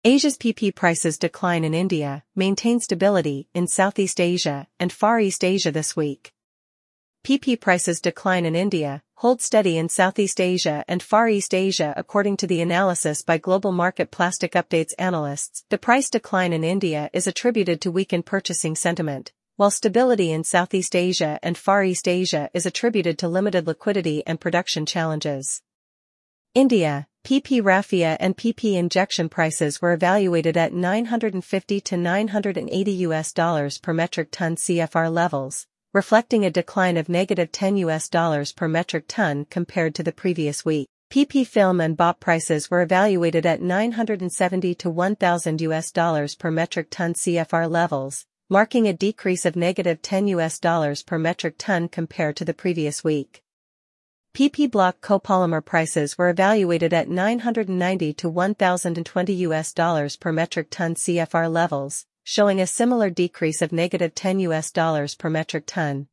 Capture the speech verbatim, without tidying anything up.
Asia's P P prices decline in India, maintain stability in Southeast Asia and Far East Asia this week. P P prices decline in India, hold steady in Southeast Asia and Far East Asia according to the analysis by Global Market Plastic Updates analysts. The price decline in India is attributed to weakened purchasing sentiment, while stability in Southeast Asia and Far East Asia is attributed to limited liquidity and production challenges. India, P P raffia and P P injection prices were evaluated at nine hundred fifty to nine hundred eighty U S dollars per metric ton C F R levels, reflecting a decline of negative ten U S dollars per metric ton compared to the previous week. P P film and B O P prices were evaluated at nine hundred seventy to one thousand U S dollars per metric ton C F R levels, marking a decrease of negative ten U S dollars per metric ton compared to the previous week. P P block copolymer prices were evaluated at nine hundred ninety to one thousand twenty U S dollars per metric ton C F R levels, showing a similar decrease of negative ten U S dollars per metric ton.